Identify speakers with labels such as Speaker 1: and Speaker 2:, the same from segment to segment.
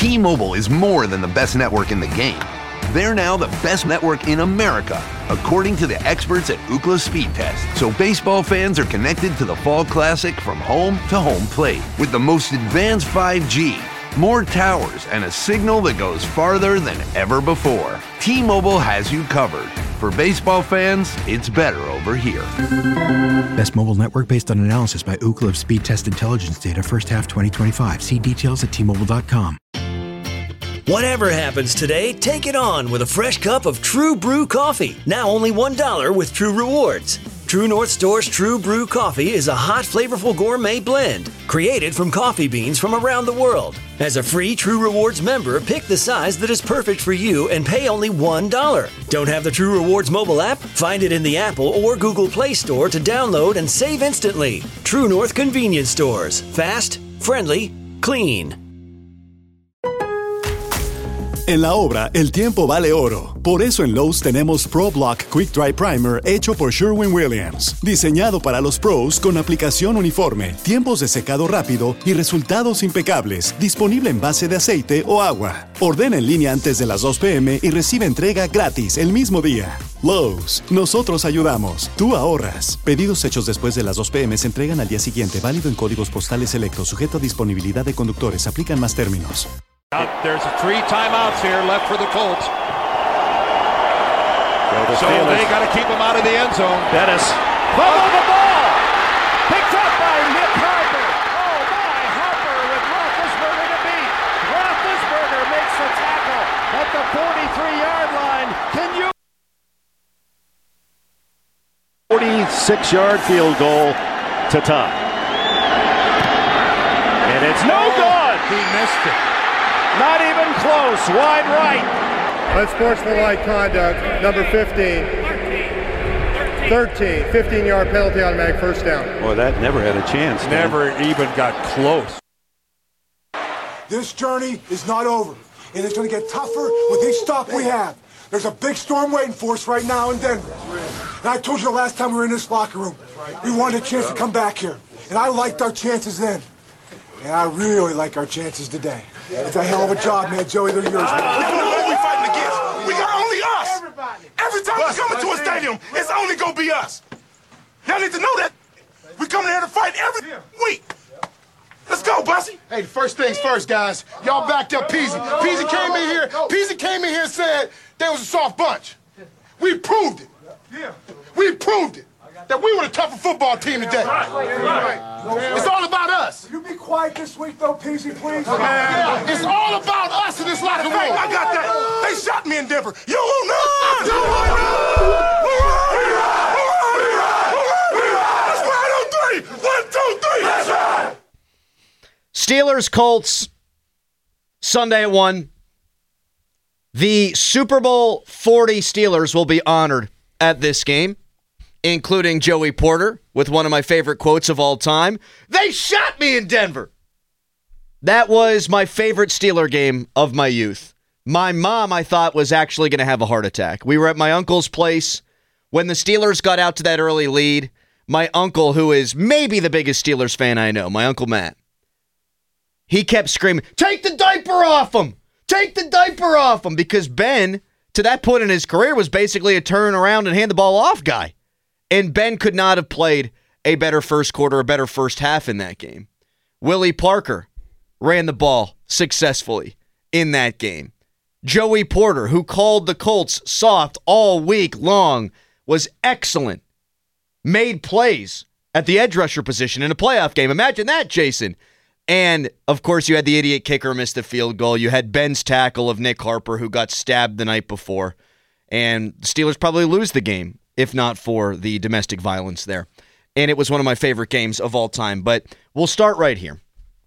Speaker 1: T-Mobile is more than the best network in the game. They're now the best network in America, according to the experts at Ookla Speed Test. So baseball fans are connected to the Fall Classic from home to home plate with the most advanced 5G, more towers, and a signal that goes farther than ever before. T-Mobile has you covered. For baseball fans, it's better over here.
Speaker 2: Best mobile network based on analysis by Ookla of Speed Test Intelligence data first half 2025. See details at T-Mobile.com.
Speaker 3: Whatever happens today, take it on with a fresh cup of True Brew coffee. Now only $1 with True Rewards. True North Store's True Brew coffee is a hot, flavorful gourmet blend created from coffee beans from around the world. As a free True Rewards member, pick the size that is perfect for you and pay only $1. Don't have the True Rewards mobile app? Find it in the Apple or Google Play Store to download and save instantly. True North Convenience Stores. Fast, friendly, clean.
Speaker 4: En la obra, el tiempo vale oro. Por eso en Lowe's tenemos Pro Block Quick Dry Primer hecho por Sherwin-Williams. Diseñado para los pros con aplicación uniforme, tiempos de secado rápido y resultados impecables. Disponible en base de aceite o agua. Ordena en línea antes de las 2 p.m. y recibe entrega gratis el mismo día. Lowe's, nosotros ayudamos. Tú ahorras. Pedidos hechos después de las 2 p.m. se entregan al día siguiente. Válido en códigos postales selectos. Sujeto a disponibilidad de conductores. Aplican más términos.
Speaker 5: There's 3 timeouts here left for the Colts. So they got to keep him out of the end zone.
Speaker 6: Bettis. Follow the ball. Picked up by Nick Harper. Oh my, Harper with Roethlisberger to beat. Roethlisberger makes the tackle at the 43-yard line. Can you? 46-yard field goal to tie. And it's no good.
Speaker 5: He missed it.
Speaker 6: Not even close. Wide right.
Speaker 7: Unsportsmanlike conduct, number 15. 15-yard penalty, automatic first down.
Speaker 8: Boy, that never had a chance.
Speaker 5: Never even got close.
Speaker 9: This journey is not over, and it's going to get tougher with each stop we have. There's a big storm waiting for us right now in Denver. And I told you the last time we were in this locker room, we wanted a chance to come back here. And I liked our chances then. And I really like our chances today. It's a hell of a job, man. Joey, they're yours.
Speaker 10: We don't know who we fighting against. We got only us. Every time we come into a stadium, it's only going to be us. Y'all need to know that. We come here to fight every week. Let's go, Bussy.
Speaker 9: Hey, first things first, guys. Y'all backed up Peasy. Peasy came in here and said they was a soft bunch. We proved it. We proved it. That we were the tougher football team today. Right. It's all about us.
Speaker 10: You be quiet this week, though, Peasy, please.
Speaker 9: Yeah, it's all about us in this locker room.
Speaker 10: I got that. They shot me in Denver. You won't know. You won't know. That's right on 3. 1, 2, 3. That's right.
Speaker 11: Steelers, Colts, Sunday at 1. The Super Bowl 40 Steelers will be honored at this game, including Joey Porter with one of my favorite quotes of all time. They shot me in Denver. That was my favorite Steeler game of my youth. My mom, I thought, was actually going to have a heart attack. We were at my uncle's place. When the Steelers got out to that early lead, my uncle, who is maybe the biggest Steelers fan I know, my Uncle Matt, he kept screaming, "Take the diaper off him! Take the diaper off him!" Because Ben, to that point in his career, was basically a turn around and hand the ball off guy. And Ben could not have played a better first quarter, a better first half in that game. Willie Parker ran the ball successfully in that game. Joey Porter, who called the Colts soft all week long, was excellent. Made plays at the edge rusher position in a playoff game. Imagine that, Jason. And, of course, you had the idiot kicker miss the field goal. You had Ben's tackle of Nick Harper, who got stabbed the night before. And the Steelers probably lose the game, if not for the domestic violence there. And it was one of my favorite games of all time. But we'll start right here.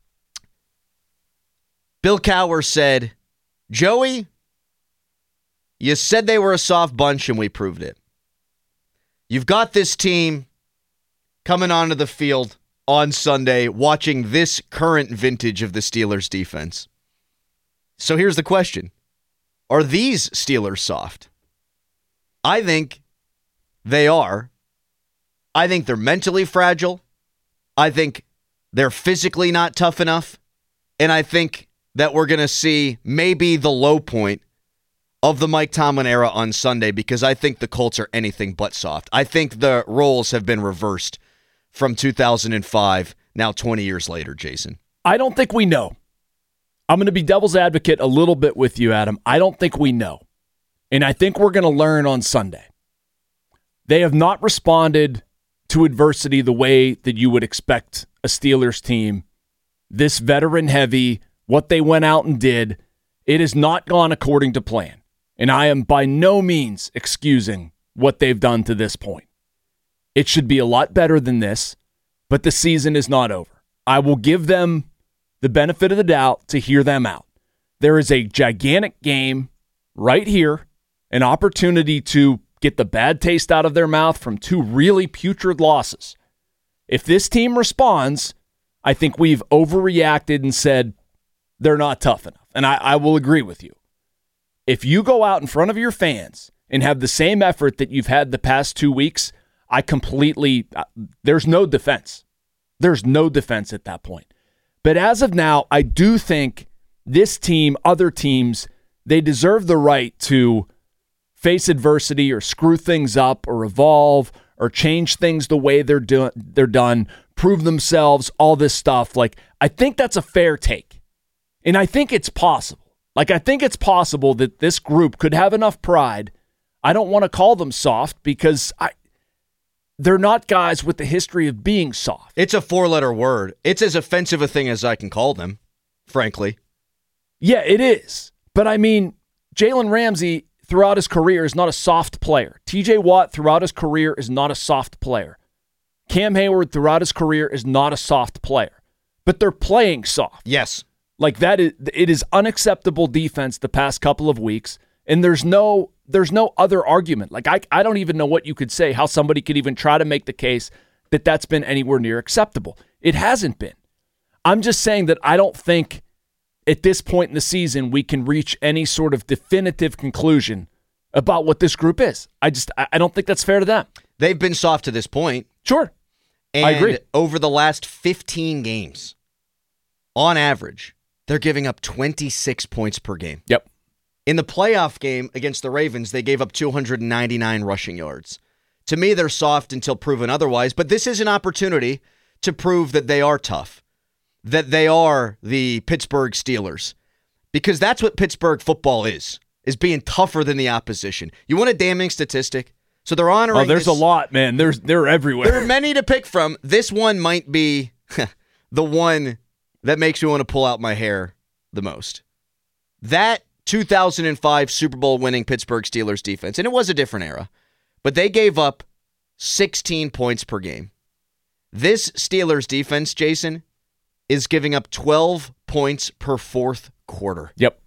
Speaker 11: Bill Cowher said, "Joey, you said they were a soft bunch, and we proved it. You've got this team coming onto the field on Sunday watching this current vintage of the Steelers defense. So here's the question. Are these Steelers soft? I think they are. I think they're mentally fragile. I think they're physically not tough enough. And I think that we're going to see maybe the low point of the Mike Tomlin era on Sunday, because I think the Colts are anything but soft. I think the roles have been reversed from 2005, now 20 years later, Jason.
Speaker 8: I don't think we know. I'm going to be devil's advocate a little bit with you, Adam. I don't think we know. And I think we're going to learn on Sunday. They have not responded to adversity the way that you would expect a Steelers team, this veteran heavy, what they went out and did. It has not gone according to plan. And I am by no means excusing what they've done to this point. It should be a lot better than this, but the season is not over. I will give them the benefit of the doubt to hear them out. There is a gigantic game right here, an opportunity to get the bad taste out of their mouth from two really putrid losses. If this team responds, I think we've overreacted and said they're not tough enough. And I will agree with you. If you go out in front of your fans and have the same effort that you've had the past 2 weeks, there's no defense. There's no defense at that point. But as of now, I do think this team, other teams, they deserve the right to face adversity or screw things up or evolve or change things the way they're done, prove themselves, all this stuff. I think that's a fair take. And I think it's possible. I think it's possible that this group could have enough pride. I don't want to call them soft because they're not guys with the history of being soft.
Speaker 11: It's a 4-letter word. It's as offensive a thing as I can call them, frankly.
Speaker 8: Yeah, it is. But I mean, Jalen Ramsey throughout his career is not a soft player. TJ Watt throughout his career is not a soft player. Cam Hayward throughout his career is not a soft player. But they're playing soft.
Speaker 11: Yes.
Speaker 8: It is unacceptable defense the past couple of weeks, and there's no other argument. I don't even know what you could say, how somebody could even try to make the case that that's been anywhere near acceptable. It hasn't been. I'm just saying that I don't think at this point in the season we can reach any sort of definitive conclusion about what this group is. I don't think that's fair to them.
Speaker 11: They've been soft to this point.
Speaker 8: Sure.
Speaker 11: And
Speaker 8: I agree.
Speaker 11: Over the last 15 games, on average, they're giving up 26 points per game.
Speaker 8: Yep.
Speaker 11: In the playoff game against the Ravens, they gave up 299 rushing yards. To me, they're soft until proven otherwise, but this is an opportunity to prove that they are tough, that they are the Pittsburgh Steelers, because that's what Pittsburgh football is being tougher than the opposition. You want a damning statistic? So they're honoring.
Speaker 8: Oh, there's a lot, man. They're everywhere.
Speaker 11: There are many to pick from. This one might be the one that makes me want to pull out my hair the most. That 2005 Super Bowl winning Pittsburgh Steelers defense, and it was a different era, but they gave up 16 points per game. This Steelers defense, Jason, is giving up 12 points per fourth quarter.
Speaker 8: Yep.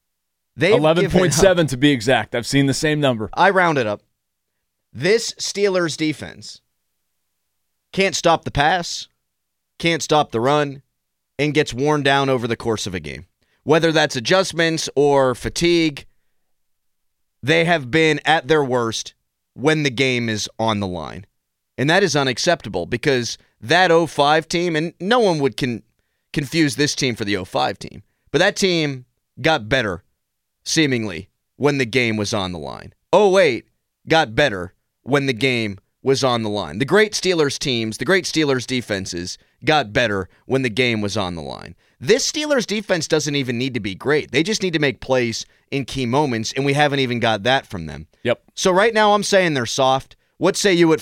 Speaker 8: 11.7 to be exact. I've seen the same number.
Speaker 11: I rounded up. This Steelers defense can't stop the pass, can't stop the run, and gets worn down over the course of a game. Whether that's adjustments or fatigue, they have been at their worst when the game is on the line. And that is unacceptable because that 05 team, and no one would confuse this team for the 05 team, but that team got better, seemingly, when the game was on the line. 08 got better when the game was on the line. The great Steelers teams, the great Steelers defenses got better when the game was on the line. This Steelers defense doesn't even need to be great. They just need to make plays in key moments, and we haven't even got that from them.
Speaker 8: Yep.
Speaker 11: So right now I'm saying they're soft. What say you at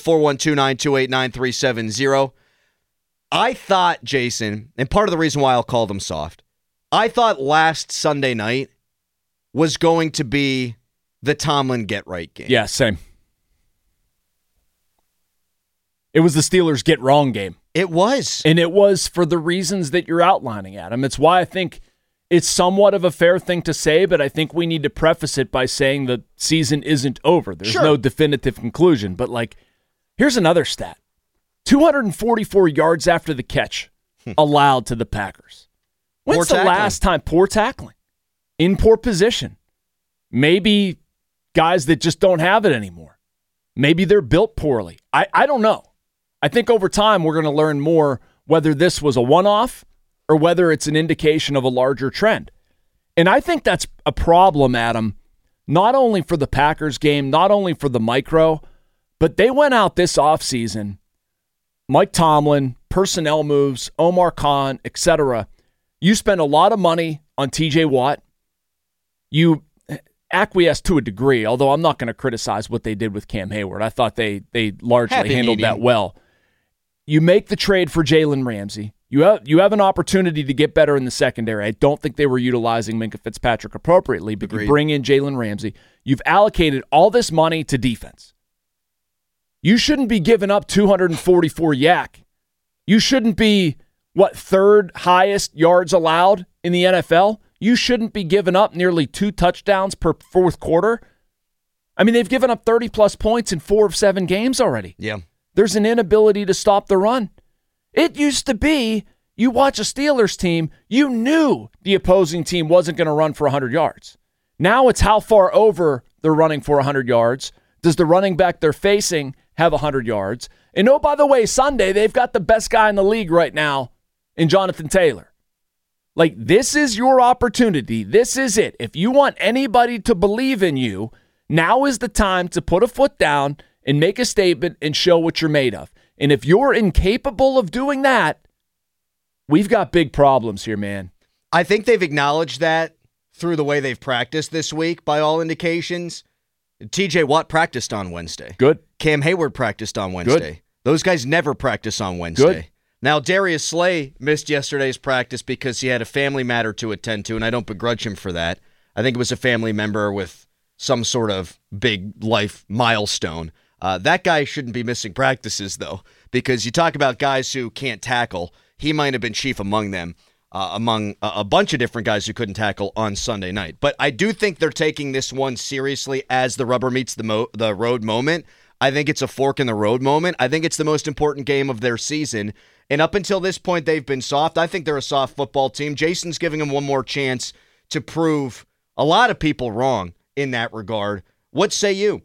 Speaker 11: 412-928-9370? I thought, Jason, and part of the reason why I'll call them soft, I thought last Sunday night was going to be the Tomlin get-right game.
Speaker 8: Yeah, same. It was the Steelers get-wrong game.
Speaker 11: It was.
Speaker 8: And it was for the reasons that you're outlining, Adam. It's why I think it's somewhat of a fair thing to say, but I think we need to preface it by saying the season isn't over. There's no definitive conclusion. But, here's another stat. 244 yards after the catch allowed to the Packers. When's the last time? Poor tackling. In poor position. Maybe guys that just don't have it anymore. Maybe they're built poorly. I don't know. I think over time we're going to learn more whether this was a one-off or whether it's an indication of a larger trend. And I think that's a problem, Adam, not only for the Packers game, not only for the micro, but they went out this offseason, Mike Tomlin, personnel moves, Omar Khan, etc. You spend a lot of money on TJ Watt. You acquiesced to a degree, although I'm not going to criticize what they did with Cam Hayward. I thought they largely handled that well. You make the trade for Jalen Ramsey. You have an opportunity to get better in the secondary. I don't think they were utilizing Minkah Fitzpatrick appropriately, but you bring in Jalen Ramsey. You've allocated all this money to defense. You shouldn't be giving up 244 yak. You shouldn't be, third highest yards allowed in the NFL? You shouldn't be giving up nearly 2 touchdowns per fourth quarter. I mean, they've given up 30-plus points in 4 of 7 games already.
Speaker 11: Yeah.
Speaker 8: There's an inability to stop the run. It used to be, you watch a Steelers team, you knew the opposing team wasn't going to run for 100 yards. Now it's how far over they're running for 100 yards. Does the running back they're facing have 100 yards? And oh, by the way, Sunday, they've got the best guy in the league right now in Jonathan Taylor. Like, this is your opportunity. This is it. If you want anybody to believe in you, now is the time to put a foot down and make a statement and show what you're made of. And if you're incapable of doing that, we've got big problems here, man.
Speaker 11: I think they've acknowledged that through the way they've practiced this week, by all indications. TJ Watt practiced on Wednesday.
Speaker 8: Good.
Speaker 11: Cam Hayward practiced on Wednesday. Good. Those guys never practice on Wednesday.
Speaker 8: Good.
Speaker 11: Now, Darius Slay missed yesterday's practice because he had a family matter to attend to, and I don't begrudge him for that. I think it was a family member with some sort of big life milestone. That guy shouldn't be missing practices, though, because you talk about guys who can't tackle. He might have been chief among them, among a bunch of different guys who couldn't tackle on Sunday night. But I do think they're taking this one seriously as the rubber meets the road moment. I think it's a fork in the road moment. I think it's the most important game of their season. And up until this point, they've been soft. I think they're a soft football team. Jason's giving them one more chance to prove a lot of people wrong in that regard. What say you?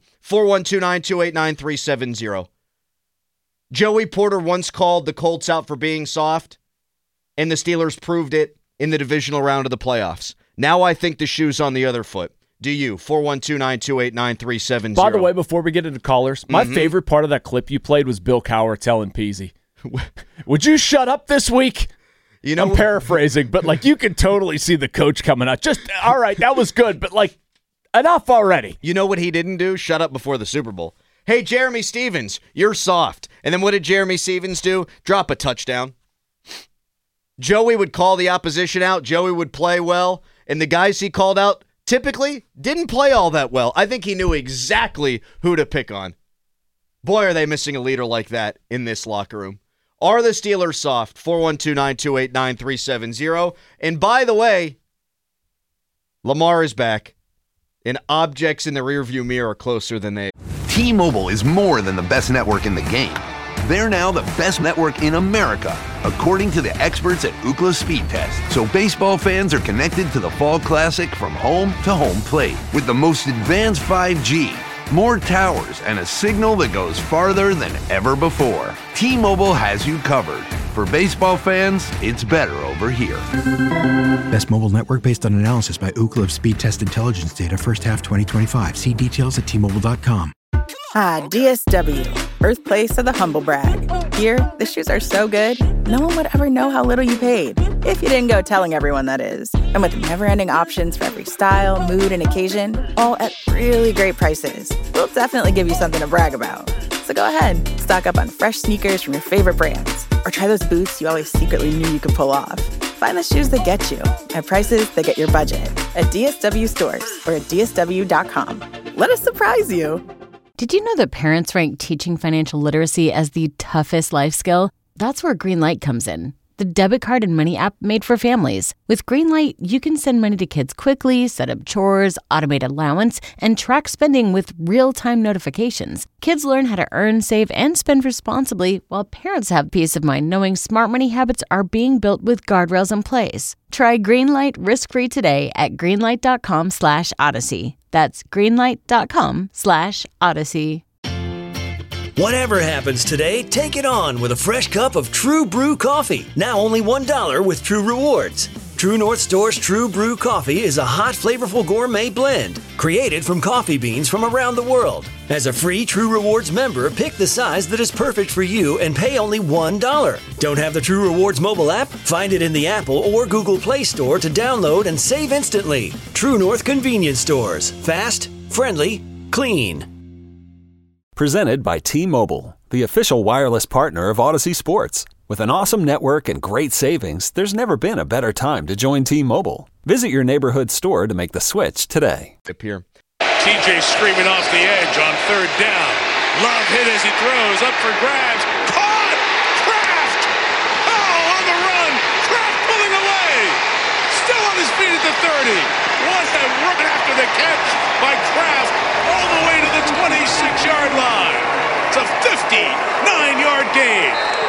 Speaker 11: 412-928-9370. Joey Porter once called the Colts out for being soft, and the Steelers proved it in the divisional round of the playoffs. Now I think the shoe's on the other foot. Do you? 412-928-9370.
Speaker 8: By the way, before we get into callers, my favorite part of that clip you played was Bill Cowher telling Peasy, would you shut up this week?
Speaker 11: You know,
Speaker 8: I'm paraphrasing, but like you can totally see the coach coming out. Just, all right, that was good, but like, enough already.
Speaker 11: You know what he didn't do? Shut up before the Super Bowl. Hey, Jeremy Stevens, you're soft. And then what did Jeremy Stevens do? Drop a touchdown. Joey would call the opposition out. Joey would play well. And the guys he called out typically didn't play all that well. I think he knew exactly who to pick on. Boy, are they missing a leader like that in this locker room. Are the Steelers soft? 412-928-9370. And by the way, Lamar is back. And objects in the rearview mirror are closer than they.
Speaker 1: T-Mobile is more than the best network in the game. They're now the best network in America, according to the experts at Ookla Speed Test. So baseball fans are connected to the Fall Classic from home to home plate. With the most advanced 5G, more towers, and a signal that goes farther than ever before. T-Mobile has you covered. For baseball fans, it's better over here.
Speaker 2: Best mobile network based on analysis by Ookla of Speed Test Intelligence data first half 2025. See details at T-Mobile.com.
Speaker 12: Ah, DSW, birthplace of the humble brag. Here, the shoes are so good, no one would ever know how little you paid. If you didn't go telling everyone, that is. And with never-ending options for every style, mood, and occasion, all at really great prices, we'll definitely give you something to brag about. So go ahead, stock up on fresh sneakers from your favorite brands, or try those boots you always secretly knew you could pull off. Find the shoes that get you at prices that get your budget at DSW stores or at DSW.com. Let us surprise you.
Speaker 13: Did you know that parents rank teaching financial literacy as the toughest life skill? That's where Greenlight comes in. The debit card and money app made for families. With Greenlight, you can send money to kids quickly, set up chores, automate allowance, and track spending with real-time notifications. Kids learn how to earn, save, and spend responsibly, while parents have peace of mind knowing smart money habits are being built with guardrails in place. Try Greenlight risk-free today at greenlight.com/Odyssey. That's greenlight.com/Odyssey.
Speaker 3: Whatever happens today, take it on with a fresh cup of True Brew coffee. Now only $1 with True Rewards. True True North Store's True Brew Coffee is a hot, flavorful gourmet blend created from coffee beans from around the world. As a free True Rewards member, pick the size that is perfect for you and pay only $1. Don't have the True Rewards mobile app? Find it in the Apple or Google Play Store to download and save instantly. True North Convenience Stores. Fast, friendly, clean.
Speaker 14: Presented by T-Mobile, the official wireless partner of Odyssey Sports. With an awesome network and great savings, there's never been a better time to join T-Mobile. Visit your neighborhood store to make the switch today.
Speaker 11: Up here.
Speaker 15: TJ screaming off the edge on third down. Love hit as he throws, up for grabs. Caught! Kraft! Oh, on the run! Kraft pulling away! Still on his feet at the 30. What a run after the catch by Kraft all the way to the 26-yard line. It's a 59-yard gain.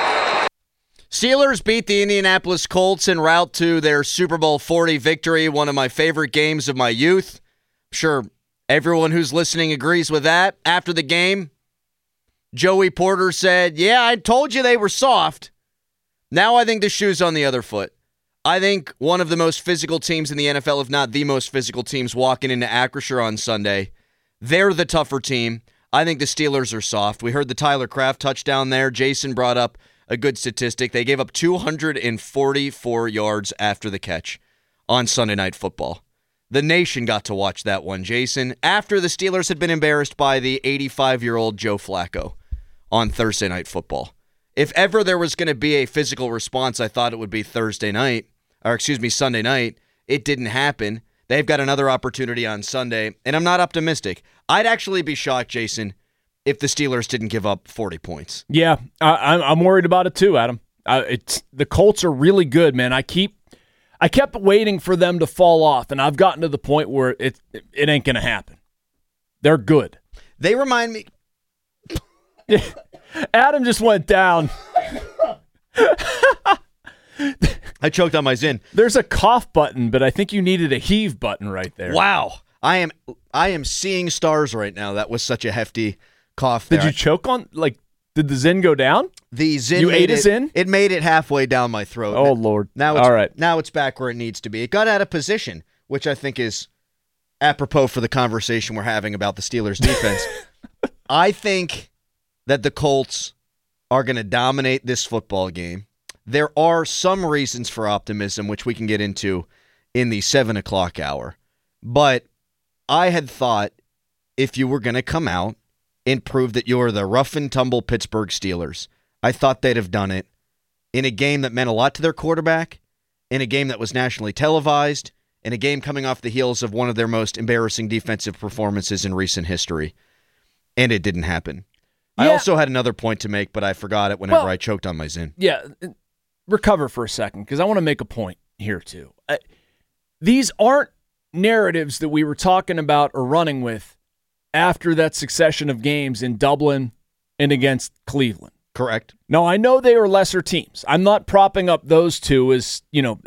Speaker 11: Steelers beat the Indianapolis Colts en route to their Super Bowl 40 victory, one of my favorite games of my youth. I'm sure everyone who's listening agrees with that. After the game, Joey Porter said, "Yeah, I told you they were soft. Now I think the shoe's on the other foot." I think one of the most physical teams in the NFL, if not the most physical teams, walking into Acrisure on Sunday. They're the tougher team. I think the Steelers are soft. We heard the Tyler Kraft touchdown there. Jason brought up a good statistic. They gave up 244 yards after the catch on Sunday Night Football. The nation got to watch that one, Jason, after the Steelers had been embarrassed by the 85-year-old Joe Flacco on Thursday Night Football. If ever there was going to be a physical response, I thought it would be Sunday night. It didn't happen. They've got another opportunity on Sunday, and I'm not optimistic. I'd actually be shocked, Jason, if the Steelers didn't give up 40 points.
Speaker 8: Yeah, I'm worried about it too, Adam. The Colts are really good, man. I kept waiting for them to fall off, and I've gotten to the point where it ain't going to happen. They're good.
Speaker 11: They remind me.
Speaker 8: Adam just went down.
Speaker 11: I choked on my Zyn.
Speaker 8: There's a cough button, but I think you needed a heave button right there.
Speaker 11: Wow. I am seeing stars right now. That was such a hefty cough there.
Speaker 8: Did you choke on, did the Zyn go down?
Speaker 11: The Zyn
Speaker 8: You ate a Zyn?
Speaker 11: It made it halfway down my throat.
Speaker 8: Oh, Lord.
Speaker 11: All
Speaker 8: right.
Speaker 11: Now it's back where it needs to be. It got out of position, which I think is apropos for the conversation we're having about the Steelers' defense. I think that the Colts are going to dominate this football game. There are some reasons for optimism, which we can get into in the 7 o'clock hour. But I had thought if you were going to come out and prove that you're the rough-and-tumble Pittsburgh Steelers, I thought they'd have done it in a game that meant a lot to their quarterback, in a game that was nationally televised, in a game coming off the heels of one of their most embarrassing defensive performances in recent history. And it didn't happen. Yeah. I also had another point to make, but I forgot it whenever I choked on my Zyn.
Speaker 8: Yeah, recover for a second, because I want to make a point here, too. These aren't narratives that we were talking about or running with after that succession of games in Dublin and against Cleveland.
Speaker 11: Correct.
Speaker 8: No, I know they are lesser teams. I'm not propping up those two as,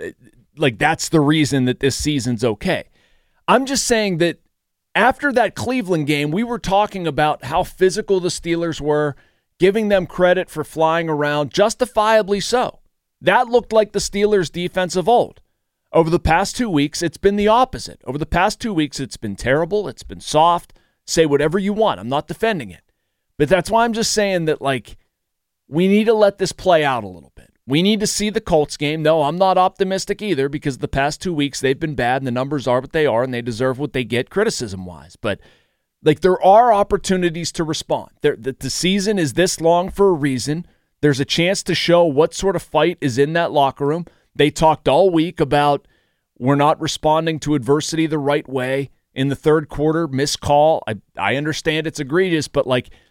Speaker 8: that's the reason that this season's okay. I'm just saying that after that Cleveland game, we were talking about how physical the Steelers were, giving them credit for flying around, justifiably so. That looked like the Steelers' defense of old. Over the past 2 weeks, it's been the opposite. Over the past 2 weeks, it's been terrible. It's been soft. Say whatever you want. I'm not defending it. But that's why I'm just saying that, we need to let this play out a little bit. We need to see the Colts game. No, I'm not optimistic either because the past 2 weeks, they've been bad, and the numbers are what they are, and they deserve what they get criticism-wise. But, there are opportunities to respond. The season is this long for a reason. There's a chance to show what sort of fight is in that locker room. They talked all week about we're not responding to adversity the right way. In the third quarter, missed call. I understand it's egregious, but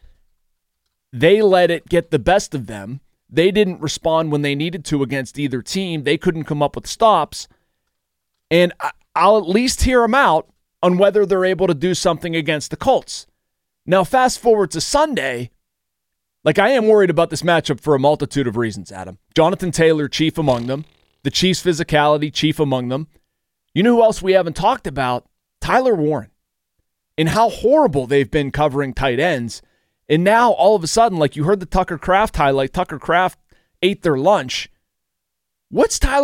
Speaker 8: they let it get the best of them. They didn't respond when they needed to against either team. They couldn't come up with stops. And I'll at least hear them out on whether they're able to do something against the Colts. Now, fast forward to Sunday. I am worried about this matchup for a multitude of reasons, Adam. Jonathan Taylor, chief among them. The Chiefs' physicality, chief among them. You know who else we haven't talked about? Tyler Warren. And how horrible they've been covering tight ends. And now, all of a sudden, you heard the Tucker Kraft highlight, Tucker Kraft ate their lunch. What's Tyler Warren going to do?
Speaker 11: He's going to eat
Speaker 8: He's far
Speaker 11: their lunch
Speaker 8: better.
Speaker 11: and their dinner, and their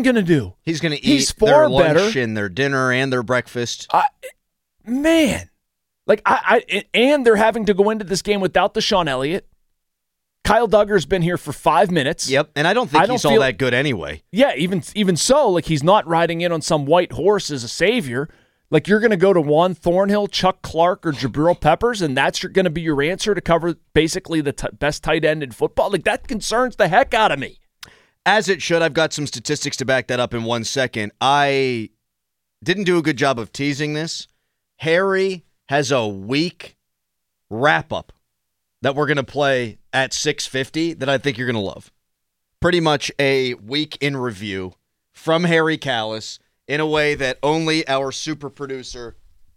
Speaker 11: lunch and their breakfast.
Speaker 8: Man. Like, and they're having to go into this game without Deshaun Elliott. Kyle Duggar's been here for 5 minutes.
Speaker 11: Yep, and I don't think he's all that good anyway.
Speaker 8: Yeah, even so, like, he's not riding in on some white horse as a savior. Like, you're going to go to Juan Thornhill, Chuck Clark, or Jabril Peppers, and that's going to be your answer to cover basically the best tight end in football? Like, that concerns the heck out of me.
Speaker 11: As it should. I've got some statistics to back that up in 1 second. I didn't do a good job of teasing this. Harry has a week wrap-up that we're going to play at 6:50 that I think you're going to love. Pretty much a week in review from Harry Callis in a way that only our super producer,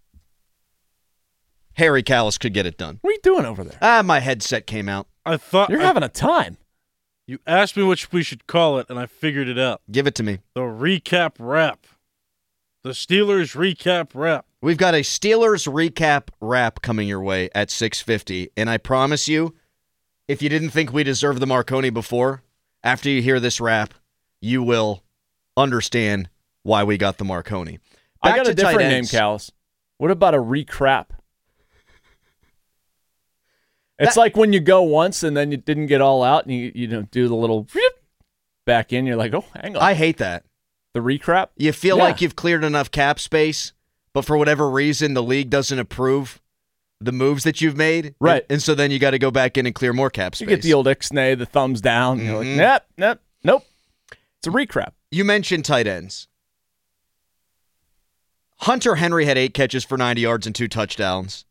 Speaker 11: Harry Callis, could get it done.
Speaker 8: What are you doing over there?
Speaker 11: My headset came out.
Speaker 16: I thought
Speaker 8: you're having a time.
Speaker 16: You asked me what we should call it, and I figured it out.
Speaker 11: Give it to me.
Speaker 16: The recap wrap. The Steelers recap wrap.
Speaker 11: We've got a Steelers recap wrap coming your way at 6:50, and I promise you, if you didn't think we deserved the Marconi before, after you hear this wrap, you will understand why we got the Marconi.
Speaker 8: I got a different name, Callis. What about a recrap? It's like when you go once and then you didn't get all out and you do the little back in. You're like, oh, hang on.
Speaker 11: I hate that.
Speaker 8: The recrap?
Speaker 11: You feel like you've cleared enough cap space, but for whatever reason, the league doesn't approve the moves that you've made.
Speaker 8: Right.
Speaker 11: And so then you got to go back in and clear more cap space.
Speaker 8: You get the old Ixnay, the thumbs down. And you're like, nope. It's a recrap.
Speaker 11: You mentioned tight ends. Hunter Henry had 8 catches for 90 yards and 2 touchdowns.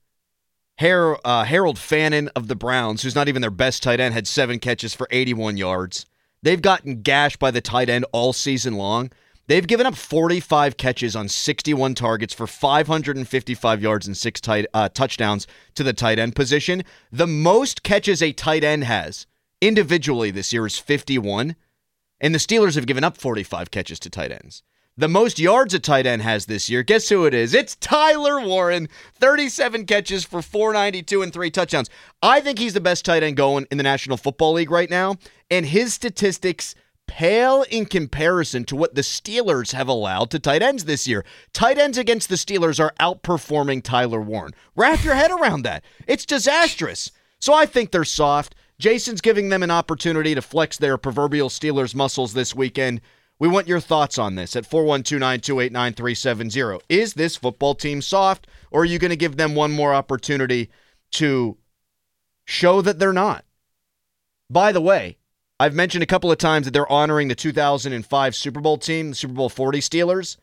Speaker 11: Harold Fannin of the Browns, who's not even their best tight end, had 7 catches for 81 yards. They've gotten gashed by the tight end all season long. They've given up 45 catches on 61 targets for 555 yards and 6 touchdowns to the tight end position. The most catches a tight end has individually this year is 51, and the Steelers have given up 45 catches to tight ends. The most yards a tight end has this year, guess who it is? It's Tyler Warren, 37 catches for 492 and 3 touchdowns. I think he's the best tight end going in the National Football League right now, and his statistics pale in comparison to what the Steelers have allowed to tight ends this year. Tight ends against the Steelers are outperforming Tyler Warren. Wrap your head around that. It's disastrous. So I think they're soft. Jason's giving them an opportunity to flex their proverbial Steelers muscles this weekend. We want your thoughts on this at 412-928-9370. Is this football team soft, or are you going to give them one more opportunity to show that they're not? By the way, I've mentioned a couple of times that they're honoring the 2005 Super Bowl team, the Super Bowl 40 Steelers.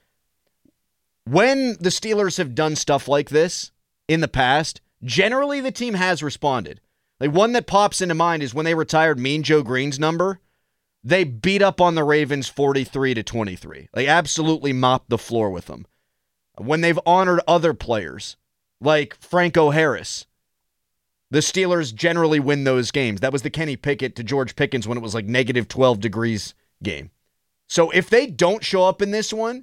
Speaker 11: When the Steelers have done stuff like this in the past, generally the team has responded. Like, one that pops into mind is when they retired Mean Joe Green's number. They beat up on the Ravens 43-23. They absolutely mopped the floor with them. When they've honored other players, like Franco Harris, the Steelers generally win those games. That was the Kenny Pickett to George Pickens when it was like negative 12 degrees game. So if they don't show up in this one,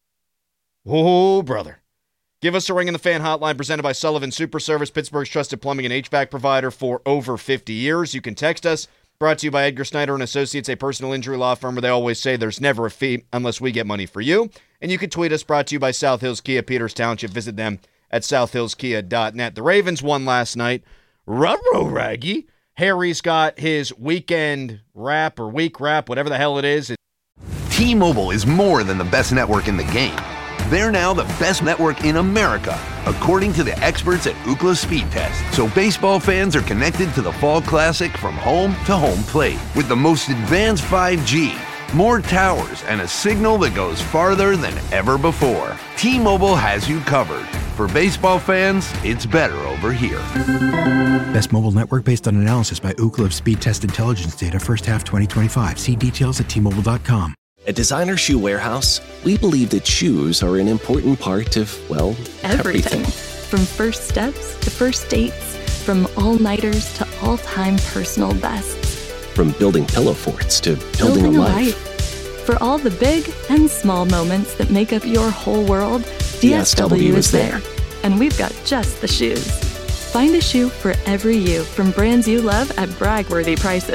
Speaker 11: oh, brother. Give us a ring in the fan hotline presented by Sullivan Super Service, Pittsburgh's trusted plumbing and HVAC provider for over 50 years. You can text us. Brought to you by Edgar Snyder & Associates, a personal injury law firm where they always say there's never a fee unless we get money for you. And you can tweet us, brought to you by South Hills Kia, Peters Township. Visit them at southhillskia.net. The Ravens won last night. Ruh-roh, Raggy. Harry's got his weekend wrap or week wrap, whatever the hell it is.
Speaker 1: T-Mobile is more than the best network in the game. They're now the best network in America, according to the experts at Ookla Speed Test. So baseball fans are connected to the Fall Classic from home to home plate. With the most advanced 5G, more towers, and a signal that goes farther than ever before. T-Mobile has you covered. For baseball fans, it's better over here.
Speaker 2: Best mobile network based on analysis by Ookla of Speed Test Intelligence data first half 2025. See details at T-Mobile.com.
Speaker 17: At Designer Shoe Warehouse, we believe that shoes are an important part of, well, everything.
Speaker 18: From first steps to first dates, from all-nighters to all-time personal bests.
Speaker 17: From building pillow forts to building a life.
Speaker 18: For all the big and small moments that make up your whole world, DSW is there. And we've got just the shoes. Find a shoe for every you from brands you love at brag-worthy prices.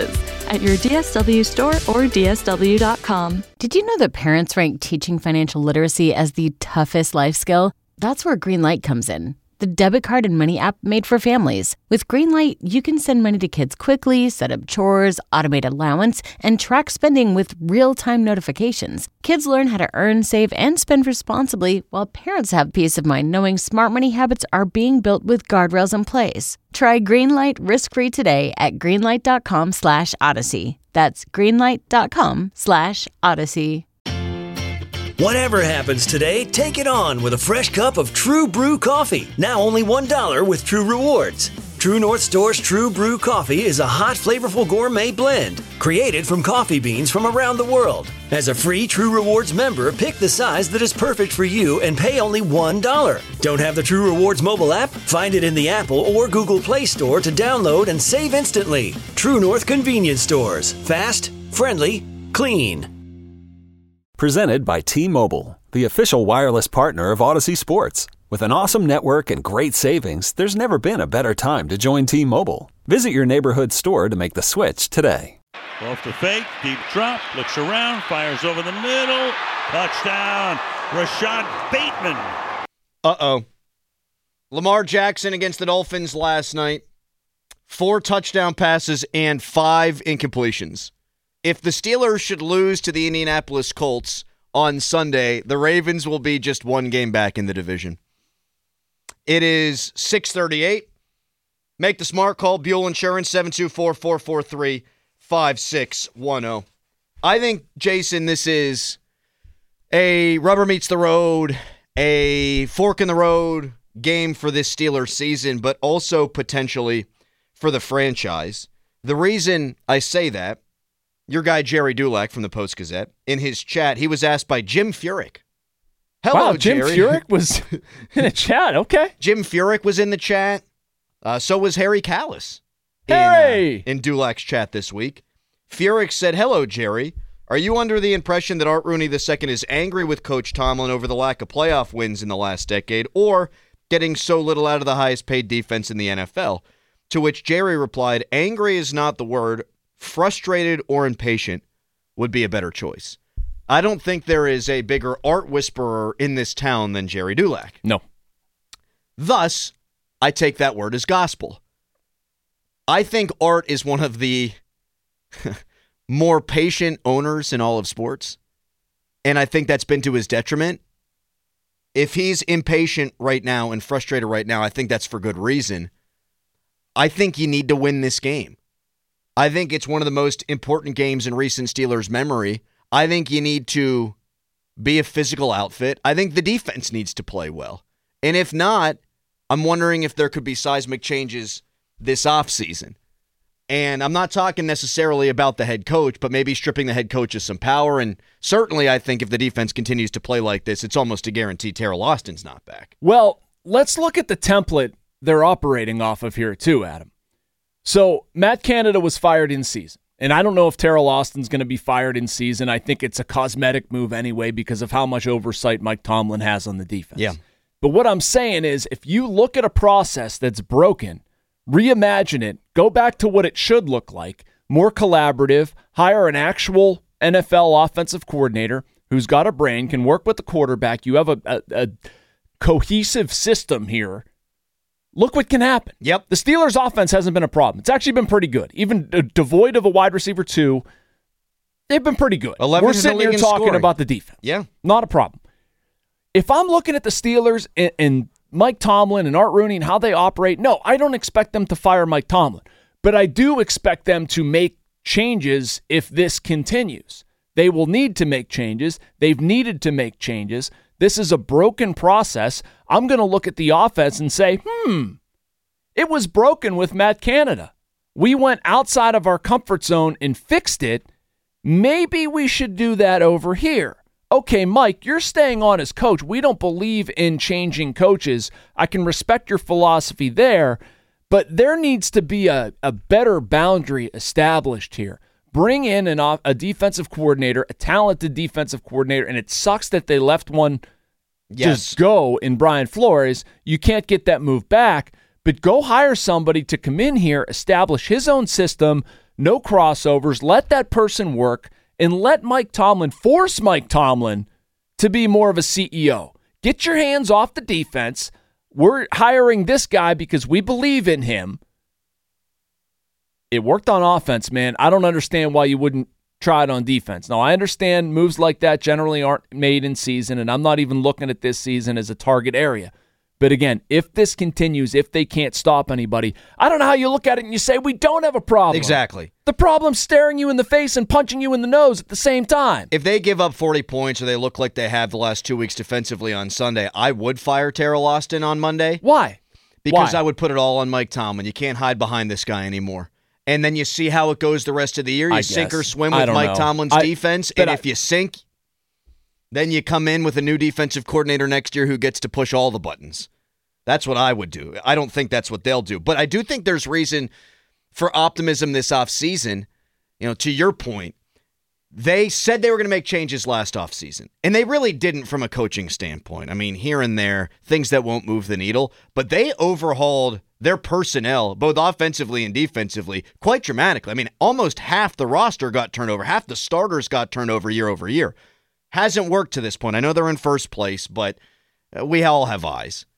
Speaker 18: at your DSW store or DSW.com.
Speaker 13: Did you know that parents rank teaching financial literacy as the toughest life skill? That's where Greenlight comes in. The debit card and money app made for families. With Greenlight, you can send money to kids quickly, set up chores, automate allowance, and track spending with real-time notifications. Kids learn how to earn, save, and spend responsibly, while parents have peace of mind knowing smart money habits are being built with guardrails in place. Try Greenlight risk-free today at greenlight.com/Odyssey. That's greenlight.com/Odyssey.
Speaker 3: Whatever happens today, take it on with a fresh cup of True Brew coffee. Now only $1 with True Rewards. True North Store's True Brew coffee is a hot, flavorful gourmet blend created from coffee beans from around the world. As a free True Rewards member, pick the size that is perfect for you and pay only $1. Don't have the True Rewards mobile app? Find it in the Apple or Google Play Store to download and save instantly. True North Convenience Stores. Fast, friendly, clean.
Speaker 14: Presented by T-Mobile, the official wireless partner of Odyssey Sports. With an awesome network and great savings, there's never been a better time to join T-Mobile. Visit your neighborhood store to make the switch today.
Speaker 19: Off the fake, deep drop, looks around, fires over the middle. Touchdown, Rashad Bateman.
Speaker 11: Uh-oh. Lamar Jackson against the Dolphins last night. 4 touchdown passes and 5 incompletions. If the Steelers should lose to the Indianapolis Colts on Sunday, the Ravens will be just 1 game back in the division. It is 6:38. Make the smart call. Buell Insurance, 724-443-5610. I think, Jason, this is a rubber meets the road, a fork in the road game for this Steelers season, but also potentially for the franchise. The reason I say that, your guy Jerry Dulac from the Post-Gazette, in his chat, he was asked by Jim Furyk. Hello,
Speaker 8: wow, Jim
Speaker 11: Jerry.
Speaker 8: Furyk was in a chat. Okay.
Speaker 11: Jim Furyk was in the chat. So was Harry Callis in Dulac's chat this week. Furyk said, "Hello, Jerry. Are you under the impression that Art Rooney II is angry with Coach Tomlin over the lack of playoff wins in the last decade, or getting so little out of the highest-paid defense in the NFL?" To which Jerry replied, "Angry is not the word. Frustrated or impatient would be a better choice." I don't think there is a bigger art whisperer in this town than Jerry Dulac.
Speaker 8: No.
Speaker 11: Thus, I take that word as gospel. I think Art is one of the more patient owners in all of sports, and I think that's been to his detriment. If he's impatient right now and frustrated right now, I think that's for good reason. I think you need to win this game. I think it's one of the most important games in recent Steelers memory. I think you need to be a physical outfit. I think the defense needs to play well. And if not, I'm wondering if there could be seismic changes this offseason. And I'm not talking necessarily about the head coach, but maybe stripping the head coach of some power. And certainly I think if the defense continues to play like this, it's almost a guarantee Terrell Austin's not back.
Speaker 8: Well, let's look at the template they're operating off of here too, Adam. So Matt Canada was fired in season, and I don't know if Terrell Austin's going to be fired in season. I think it's a cosmetic move anyway because of how much oversight Mike Tomlin has on the defense.
Speaker 11: Yeah.
Speaker 8: But what I'm saying is if you look at a process that's broken, reimagine it, go back to what it should look like, more collaborative, hire an actual NFL offensive coordinator who's got a brain, can work with the quarterback. You have a cohesive system here. Look what can happen.
Speaker 11: Yep.
Speaker 8: The Steelers' offense hasn't been a problem. It's actually been pretty good. Even devoid of a wide receiver 2, they've been pretty good. We're sitting here talking about the defense.
Speaker 11: Yeah.
Speaker 8: Not a problem. If I'm looking at the Steelers and Mike Tomlin and Art Rooney and how they operate, no, I don't expect them to fire Mike Tomlin. But I do expect them to make changes if this continues. They will need to make changes. They've needed to make changes. This is a broken process. I'm going to look at the offense and say, it was broken with Matt Canada. We went outside of our comfort zone and fixed it. Maybe we should do that over here. Okay, Mike, you're staying on as coach. We don't believe in changing coaches. I can respect your philosophy there, but there needs to be a better boundary established here. Bring in a defensive coordinator, a talented defensive coordinator, and it sucks that they left one just go in Brian Flores. You can't get that move back, but go hire somebody to come in here, establish his own system, no crossovers. Let that person work, and let Mike Tomlin force Mike Tomlin to be more of a CEO. Get your hands off the defense. We're hiring this guy because we believe in him. It worked on offense, man. I don't understand why you wouldn't try it on defense. Now, I understand moves like that generally aren't made in season, and I'm not even looking at this season as a target area. But again, if this continues, if they can't stop anybody, I don't know how you look at it and you say, we don't have a problem.
Speaker 11: Exactly.
Speaker 8: The problem's staring you in the face and punching you in the nose at the same time.
Speaker 11: If they give up 40 points or they look like they have the last 2 weeks defensively on Sunday, I would fire Terrell Austin on Monday.
Speaker 8: Why?
Speaker 11: Because I would put it all on Mike Tomlin. You can't hide behind this guy anymore. And then you see how it goes the rest of the year. You sink or swim with Mike Tomlin's defense. And if you sink, then you come in with a new defensive coordinator next year who gets to push all the buttons. That's what I would do. I don't think that's what they'll do. But I do think there's reason for optimism this offseason. You know, to your point, they said they were going to make changes last offseason, and they really didn't from a coaching standpoint. I mean, here and there, things that won't move the needle, but they overhauled their personnel, both offensively and defensively, quite dramatically. I mean, almost half the roster got turned over. Half the starters got turned over year over year. Hasn't worked to this point. I know they're in first place, but we all have eyes.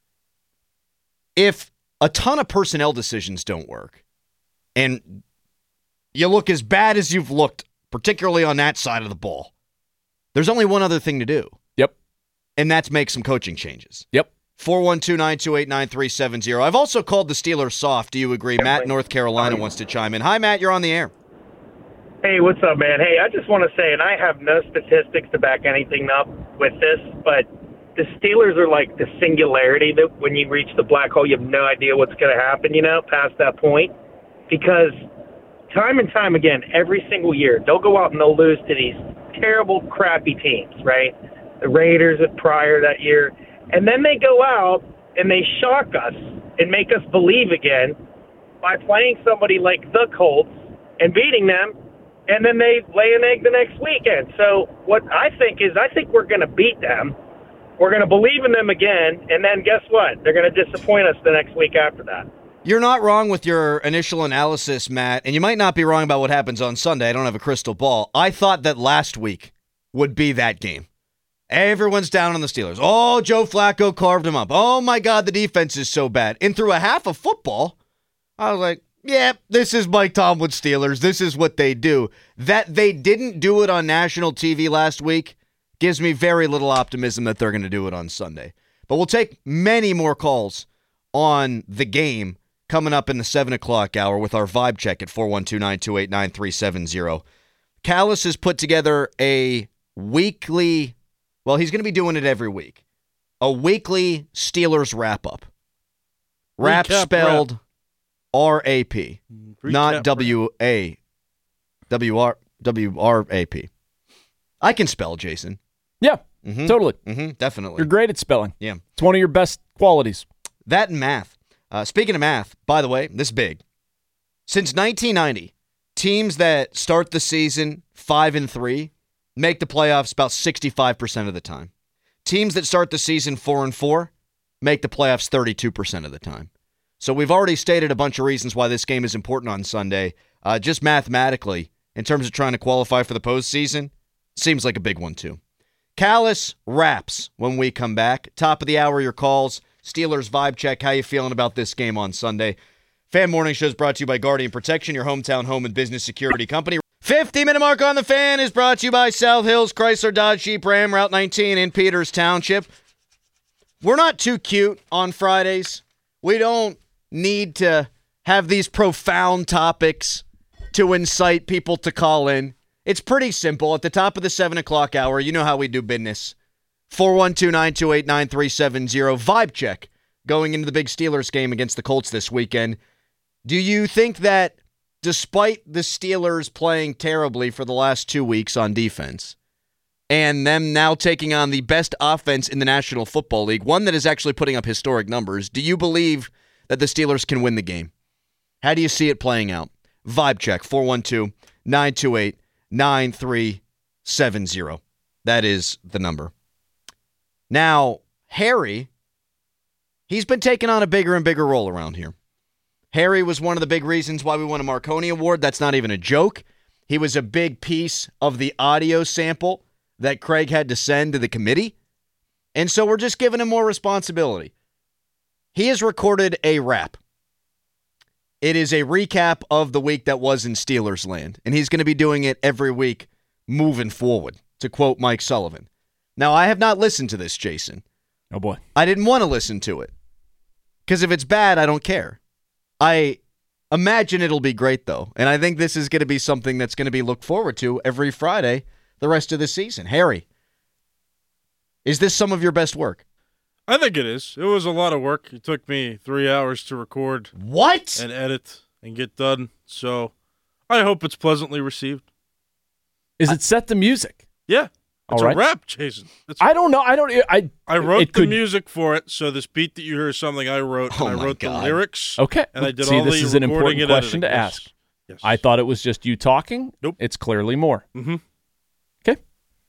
Speaker 11: If a ton of personnel decisions don't work, and you look as bad as you've looked, particularly on that side of the ball, there's only one other thing to do.
Speaker 8: Yep.
Speaker 11: And that's make some coaching changes.
Speaker 8: Yep.
Speaker 11: 412-928-9370. I've also called the Steelers soft. Do you agree? Matt in North Carolina wants to chime in. Hi, Matt. You're on the air.
Speaker 20: Hey, what's up, man? Hey, I just want to say, and I have no statistics to back anything up with this, but the Steelers are like the singularity that when you reach the black hole, you have no idea what's going to happen, past that point. Because time and time again, every single year, they'll go out and they'll lose to these terrible, crappy teams, right? The Raiders at prior that year. And then they go out and they shock us and make us believe again by playing somebody like the Colts and beating them, and then they lay an egg the next weekend. So what I think we're going to beat them. We're going to believe in them again, and then guess what? They're going to disappoint us the next week after that.
Speaker 11: You're not wrong with your initial analysis, Matt, and you might not be wrong about what happens on Sunday. I don't have a crystal ball. I thought that last week would be that game. Everyone's down on the Steelers. Oh, Joe Flacco carved them up. Oh, my God, the defense is so bad. And through a half of football, I was like, yeah, this is Mike Tomlin's Steelers. This is what they do. That they didn't do it on national TV last week gives me very little optimism that they're going to do it on Sunday. But we'll take many more calls on the game coming up in the 7 o'clock hour with our vibe check at 412-928-9370. Callis has put together a weekly, well, he's going to be doing it every week, a weekly Steelers wrap-up. Wrap spelled R-A-P, not W-A, W-R-A-P. I can spell, Jason.
Speaker 8: Yeah, totally.
Speaker 11: Definitely.
Speaker 8: You're great at spelling.
Speaker 11: Yeah.
Speaker 8: It's one of your best qualities.
Speaker 11: That and math. Speaking of math, by the way, this is big. Since 1990, teams that start the season 5-3 make the playoffs about 65% of the time. Teams that start the season 4-4 make the playoffs 32% of the time. So we've already stated a bunch of reasons why this game is important on Sunday. Just mathematically, in terms of trying to qualify for the postseason, seems like a big one too. Callis wraps when we come back. Top of the hour, your calls. Steelers vibe check. How you feeling about this game on Sunday? Fan Morning Show is brought to you by Guardian Protection, your hometown home and business security company. 50-minute mark on the Fan is brought to you by South Hills Chrysler Dodge Jeep Ram, Route 19 in Peters Township. We're not too cute on Fridays. We don't need to have these profound topics to incite people to call in. It's pretty simple. At the top of the 7 o'clock hour, you know how we do business. 412-928-9370. Vibe check going into the big Steelers game against the Colts this weekend. Do you think that despite the Steelers playing terribly for the last 2 weeks on defense and them now taking on the best offense in the National Football League, one that is actually putting up historic numbers, do you believe that the Steelers can win the game? How do you see it playing out? Vibe check, 412-928-9370. That is the number. Now, Harry, he's been taking on a bigger and bigger role around here. Harry was one of the big reasons why we won a Marconi Award. That's not even a joke. He was a big piece of the audio sample that Craig had to send to the committee. And so we're just giving him more responsibility. He has recorded a rap. It is a recap of the week that was in Steelers land. And he's going to be doing it every week moving forward, to quote Mike Sullivan. Now, I have not listened to this, Jason.
Speaker 8: Oh, boy.
Speaker 11: I didn't want to listen to it. Because if it's bad, I don't care. I imagine it'll be great, though. And I think this is going to be something that's going to be looked forward to every Friday the rest of the season. Harry, is this some of your best work?
Speaker 16: I think it is. It was a lot of work. It took me 3 hours to record.
Speaker 11: What?
Speaker 16: And edit and get done. So I hope it's pleasantly received.
Speaker 8: Is it set to music?
Speaker 16: Yeah. It's
Speaker 8: All right.
Speaker 16: a rap, Jason.
Speaker 8: I don't know.
Speaker 16: I wrote the music for it, so this beat that you hear is something I wrote. And I wrote the lyrics.
Speaker 8: Okay.
Speaker 16: And I did
Speaker 8: See,
Speaker 16: all the
Speaker 8: this is an
Speaker 16: recording
Speaker 8: important
Speaker 16: and
Speaker 8: question
Speaker 16: editing.
Speaker 8: to ask. Yes. I thought it was just you talking.
Speaker 16: Nope.
Speaker 8: It's clearly more.
Speaker 16: Mm-hmm.
Speaker 8: Okay.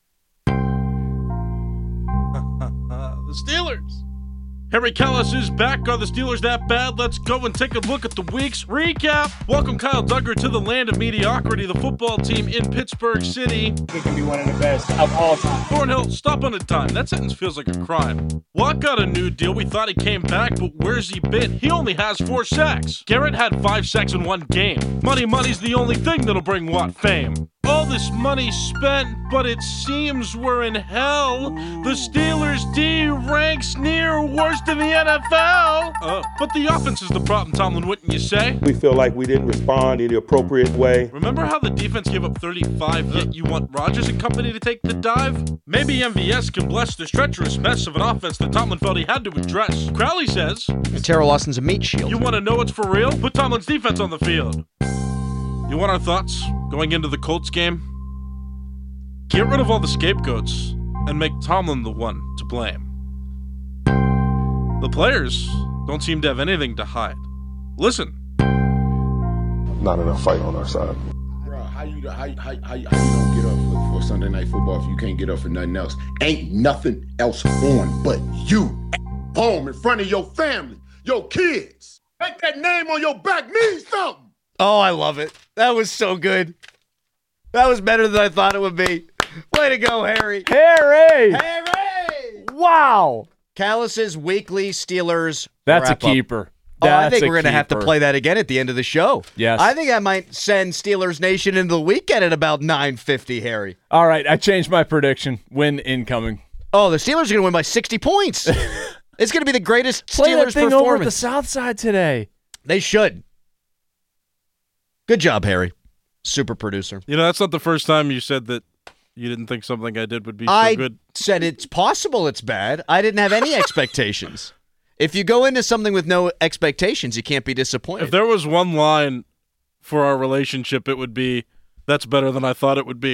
Speaker 16: The Steelers. Harry Kalas is back. Are the Steelers that bad? Let's go and take a look at the week's recap. Welcome Kyle Duggar to the land of mediocrity, the football team in Pittsburgh City.
Speaker 21: We can be one of the best of all time.
Speaker 16: Thornhill, stop on a dime. That sentence feels like a crime. Watt got a new deal. We thought he came back, but where's he been? He only has 4 sacks. Garrett had 5 sacks in 1 game. Money's the only thing that'll bring Watt fame. All this money spent, but it seems we're in hell. The Steelers D ranks near worst in the NFL. But the offense is the problem, Tomlin, wouldn't you say?
Speaker 22: We feel like we didn't respond in the appropriate way.
Speaker 16: Remember how the defense gave up 35, yet you want Rodgers and company to take the dive? Maybe MVS can bless this treacherous mess of an offense that Tomlin felt he had to address. Crowley says,
Speaker 11: Terrell Lawson's a meat shield.
Speaker 16: You want to know what's for real? Put Tomlin's defense on the field. You want our thoughts going into the Colts game? Get rid of all the scapegoats and make Tomlin the one to blame. The players don't seem to have anything to hide. Listen.
Speaker 23: Not enough fight on our side.
Speaker 24: Bro, how you don't get up for Sunday Night Football if you can't get up for nothing else? Ain't nothing else on but you at home in front of your family, your kids. Make that name on your back mean something.
Speaker 11: Oh, I love it. That was so good. That was better than I thought it would be. Way to go, Harry.
Speaker 8: Harry!
Speaker 11: Harry!
Speaker 8: Wow.
Speaker 11: Callis's weekly Steelers
Speaker 8: That's a
Speaker 11: wrap-up.
Speaker 8: keeper.
Speaker 11: I think we're going to have to play that again at the end of the show.
Speaker 8: Yes.
Speaker 11: I think I might send Steelers Nation into the weekend at about 9:50, Harry.
Speaker 8: All right, I changed my prediction. Win incoming.
Speaker 11: Oh, the Steelers are going to win by 60 points. It's going to be the greatest
Speaker 8: Play
Speaker 11: Steelers
Speaker 8: that thing
Speaker 11: performance.
Speaker 8: over at the South Side today.
Speaker 11: They should. Good job, Harry. Super producer.
Speaker 16: You know, that's not the first time you said that you didn't think something I did would be so good.
Speaker 11: I said it's possible it's bad. I didn't have any expectations. If you go into something with no expectations, you can't be disappointed.
Speaker 16: If there was one line for our relationship, it would be, that's better than I thought it would be.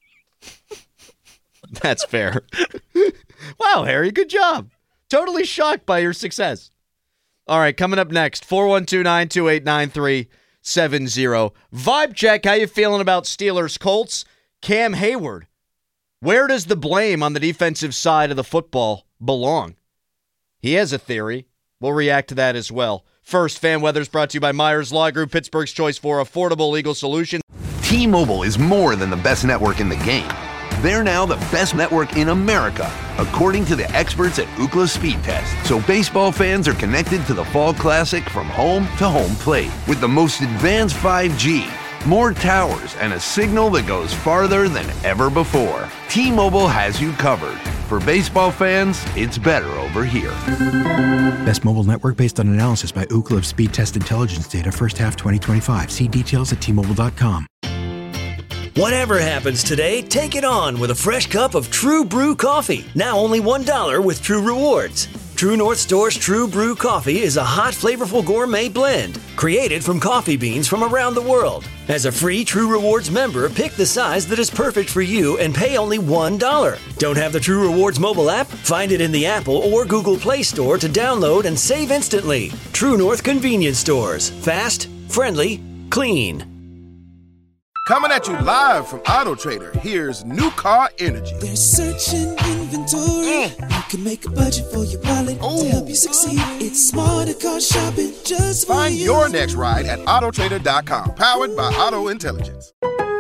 Speaker 11: That's fair. Wow, Harry, good job. Totally shocked by your success. All right, coming up next, 412-928-9370. Vibe check, how you feeling about Steelers Colts? Cam Hayward, where does the blame on the defensive side of the football belong? He has a theory. We'll react to that as well. First, Fan Weather's brought to you by Myers Law Group, Pittsburgh's choice for affordable legal solutions.
Speaker 1: T-Mobile is more than the best network in the game. They're now the best network in America, according to the experts at Ookla Speed Test. So baseball fans are connected to the Fall Classic from home to home plate. With the most advanced 5G, more towers, and a signal that goes farther than ever before. T-Mobile has you covered. For baseball fans, it's better over here.
Speaker 2: Best mobile network based on analysis by Ookla Speed Test Intelligence data first half 2025. See details at T-Mobile.com.
Speaker 3: Whatever happens today, take it on with a fresh cup of True Brew coffee. Now only $1 with True Rewards. True North Store's True Brew coffee is a hot, flavorful gourmet blend created from coffee beans from around the world. As a free True Rewards member, pick the size that is perfect for you and pay only $1. Don't have the True Rewards mobile app? Find it in the Apple or Google Play Store to download and save instantly. True North Convenience Stores. Fast, friendly, clean.
Speaker 4: Coming at you live from Auto Trader, here's New Car Energy.
Speaker 5: There's searching inventory. You can make a budget for your wallet to help you succeed. It's smarter car shopping just for
Speaker 4: Find
Speaker 5: you.
Speaker 4: your next ride at autotrader.com, powered by Auto Intelligence.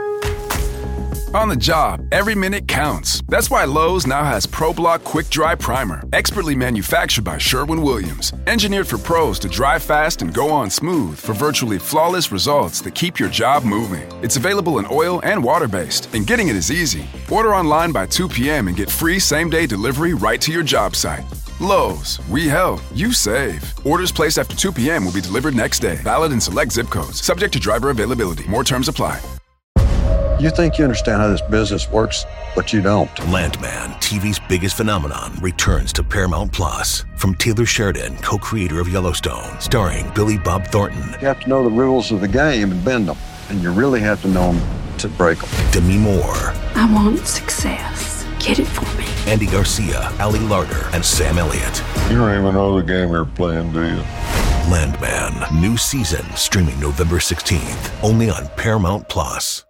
Speaker 6: On the job, every minute counts. That's why Lowe's now has ProBlock Quick Dry Primer, expertly manufactured by Sherwin-Williams. Engineered for pros to dry fast and go on smooth for virtually flawless results that keep your job moving. It's available in oil and water-based, and getting it is easy. Order online by 2 p.m. and get free same-day delivery right to your job site. Lowe's, we help, you save. Orders placed after 2 p.m. will be delivered next day. Valid in select zip codes. Subject to driver availability. More terms apply.
Speaker 7: You think you understand how this business works, but you don't.
Speaker 25: Landman, TV's biggest phenomenon, returns to Paramount Plus. From Taylor Sheridan, co-creator of Yellowstone, starring Billy Bob Thornton.
Speaker 7: You have to know the rules of the game and bend them, and you really have to know them to break them.
Speaker 25: Demi Moore.
Speaker 26: I want success. Get it for me.
Speaker 25: Andy Garcia, Ali Larter, and Sam Elliott.
Speaker 23: You don't even know the game you're playing, do you?
Speaker 25: Landman, new season, streaming November 16th, only on Paramount Plus.